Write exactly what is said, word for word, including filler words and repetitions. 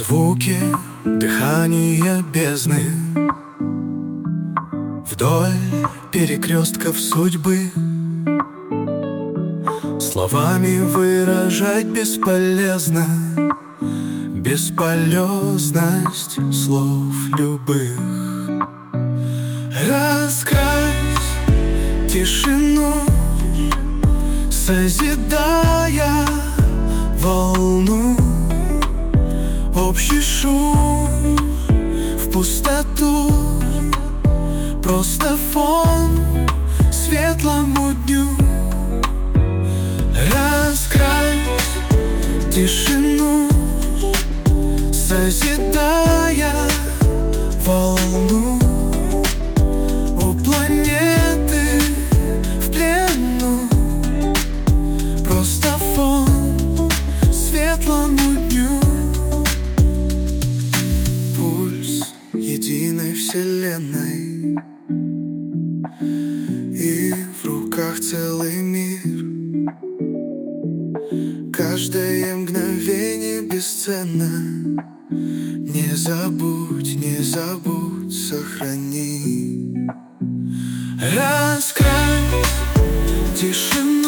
Звуки дыхания бездны вдоль перекрестков судьбы. Словами выражать бесполезно бесполезность слов любых. Раскрась тишину, созидая волну. Общий шум в пустоту, просто фон светлому дню. Раскрась тишину, созидая волну. У планеты в плену, просто фон светлому дню. Пульс единой вселенной, и в руках целый мир. Каждое мгновение бесценно. Не забудь, не забудь, сохрани. Раскрась тишину,